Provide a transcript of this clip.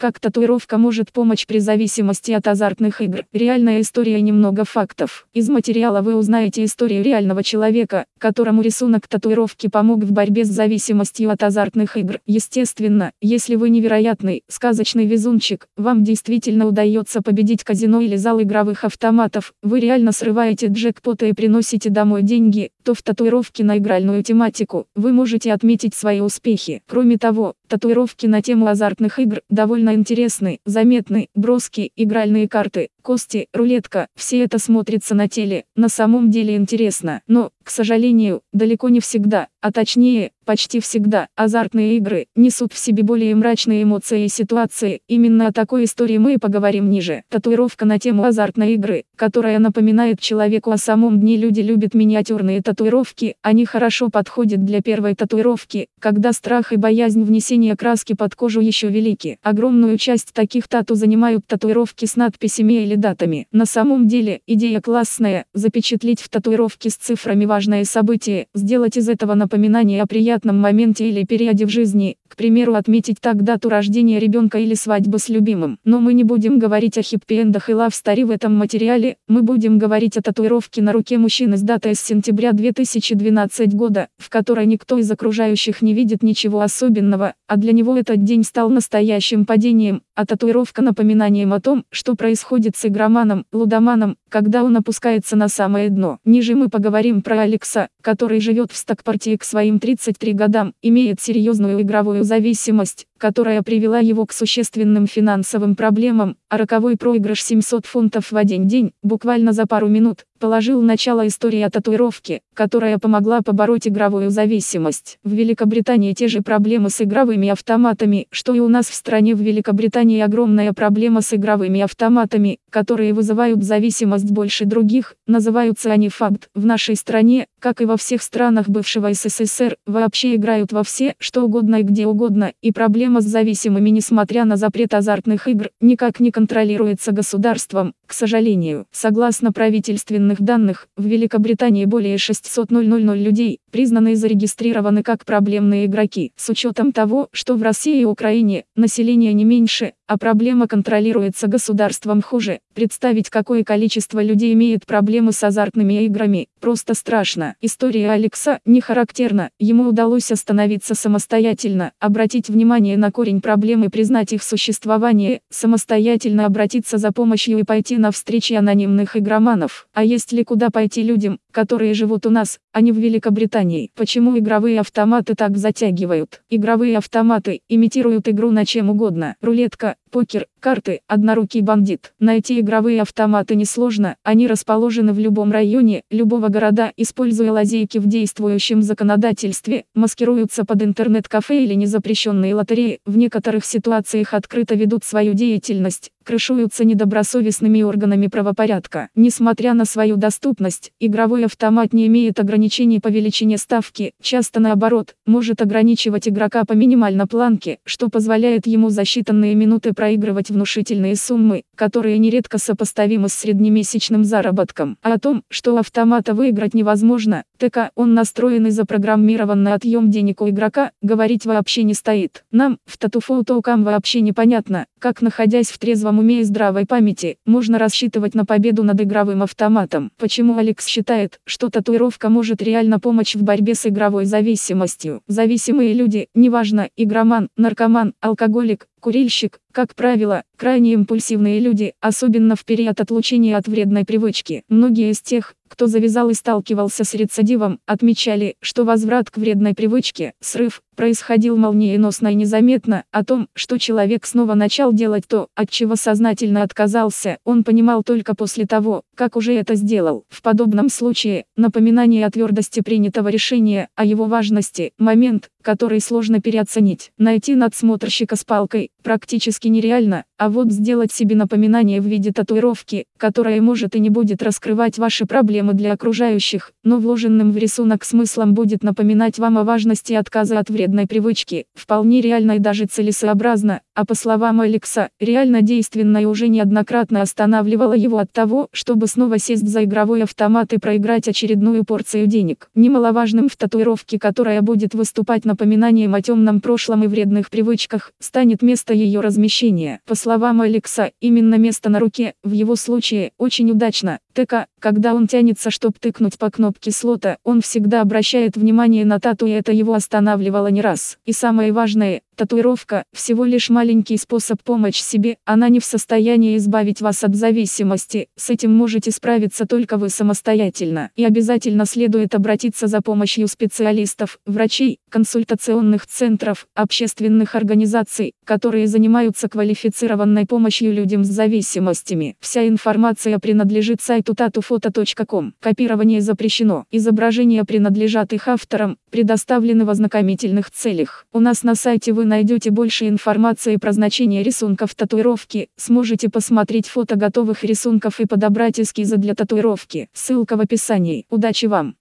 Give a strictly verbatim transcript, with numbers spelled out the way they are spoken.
Как татуировка может помочь при зависимости от азартных игр? Реальная история и немного фактов. Из материала вы узнаете историю реального человека, которому рисунок татуировки помог в борьбе с зависимостью от азартных игр. Естественно, если вы невероятный, сказочный везунчик, вам действительно удается победить казино или зал игровых автоматов, вы реально срываете джекпоты и приносите домой деньги, то в татуировке на игральную тематику вы можете отметить свои успехи. Кроме того, татуировки на тему азартных игр довольно интересны, заметны, броски, игральные карты, кости, рулетка, все это смотрится на теле, на самом деле интересно. Но, к сожалению, далеко не всегда, а точнее, почти всегда, азартные игры несут в себе более мрачные эмоции и ситуации. Именно о такой истории мы и поговорим ниже. Татуировка на тему азартной игры, которая напоминает человеку о самом дне. Люди любят миниатюрные татуировки, они хорошо подходят для первой татуировки, когда страх и боязнь внесения краски под кожу еще велики. Огромную часть таких тату занимают татуировки с надписями или датами. На самом деле, идея классная, запечатлеть в татуировке с цифрами важное событие, сделать из этого напоминание о приятном моменте или периоде в жизни, к примеру, отметить так дату рождения ребенка или свадьбы с любимым. Но мы не будем говорить о хиппи-эндах и лав-стори в этом материале, мы будем говорить о татуировке на руке мужчины с датой с сентября две тысячи двенадцатого года, в которой никто из окружающих не видит ничего особенного, а для него этот день стал настоящим падением, а татуировка напоминанием о том, что происходит с игроманом, лудоманом, когда он опускается на самое дно. Ниже мы поговорим про Алекса, который живет в Стокпорте к своим тридцати трём годам, имеет серьезную игровую зависимость, которая привела его к существенным финансовым проблемам, а роковой проигрыш семьсот фунтов в один день, буквально за пару минут, положил начало истории о татуировке, которая помогла побороть игровую зависимость. В Великобритании те же проблемы с игровыми автоматами, что и у нас в стране. В Великобритании огромная проблема с игровыми автоматами, которые вызывают зависимость больше других, называются они факт. В нашей стране, как и во всех странах бывшего СССР, вообще играют во все, что угодно и где угодно, и проблема с зависимыми, несмотря на запрет азартных игр, никак не контролируется государством, к сожалению. Согласно правительственных данных, в Великобритании более шестисот тысяч людей признаны и зарегистрированы как проблемные игроки. С учетом того, что в России и Украине население не меньше, а проблема контролируется государством хуже, представить, какое количество людей имеет проблемы с азартными играми, просто страшно. История Алекса не характерна, ему удалось остановиться самостоятельно, обратить внимание на корень проблемы, признать их существование, самостоятельно обратиться за помощью и пойти на встречи анонимных игроманов. А есть ли куда пойти людям, которые живут у нас, а не в Великобритании? Почему игровые автоматы так затягивают? Игровые автоматы имитируют игру на чем угодно. Рулетка, покер, карты, однорукий бандит. Найти игровые автоматы несложно, они расположены в любом районе, любого города, используя лазейки в действующем законодательстве, маскируются под интернет-кафе или незапрещенные лотереи, в некоторых ситуациях открыто ведут свою деятельность, крышуются недобросовестными органами правопорядка. Несмотря на свою доступность, игровой автомат не имеет ограничений по величине ставки, часто наоборот, может ограничивать игрока по минимальной планке, что позволяет ему за считанные минуты проигрывать внушительные суммы, которые нередко сопоставимы с среднемесячным заработком. А о том, что у автомата выиграть невозможно, так он настроен и запрограммирован на отъем денег у игрока, говорить вообще не стоит. Нам, в тату-фотокам, вообще непонятно, как, находясь в трезвом уме и здравой памяти, можно рассчитывать на победу над игровым автоматом. Почему Алекс считает, что татуировка может реально помочь в борьбе с игровой зависимостью? Зависимые люди, неважно, игроман, наркоман, алкоголик, курильщик, как правило, крайне импульсивные люди, особенно в период отлучения от вредной привычки. Многие из тех, кто завязал и сталкивался с рецидивом, отмечали, что возврат к вредной привычке, срыв, происходил молниеносно и незаметно. О том, что человек снова начал делать то, от чего сознательно отказался, он понимал только после того, как уже это сделал. В подобном случае, напоминание о твердости принятого решения, о его важности, момент, который сложно переоценить. Найти надсмотрщика с палкой практически нереально, а вот сделать себе напоминание в виде татуировки, которая может и не будет раскрывать ваши проблемы проблемы для окружающих, но вложенным в рисунок смыслом будет напоминать вам о важности отказа от вредной привычки, вполне реально и даже целесообразно, а по словам Алекса, реально действенно и уже неоднократно останавливало его от того, чтобы снова сесть за игровой автомат и проиграть очередную порцию денег. Немаловажным в татуировке, которая будет выступать напоминанием о темном прошлом и вредных привычках, станет место ее размещения. По словам Алекса, именно место на руке, в его случае, очень удачно. ТК, когда он тянется, чтобы тыкнуть по кнопке слота, он всегда обращает внимание на тату, и это его останавливало не раз. И самое важное, татуировка – всего лишь маленький способ помочь себе, она не в состоянии избавить вас от зависимости, с этим можете справиться только вы самостоятельно. И обязательно следует обратиться за помощью специалистов, врачей, консультационных центров, общественных организаций, которые занимаются квалифицированной помощью людям с зависимостями. Вся информация принадлежит сайту татуфото точка ком. Копирование запрещено. Изображения принадлежат их авторам, предоставлены в ознакомительных целях. У нас на сайте вы найдете больше информации про значение рисунков татуировки, сможете посмотреть фото готовых рисунков и подобрать эскизы для татуировки. Ссылка в описании. Удачи вам!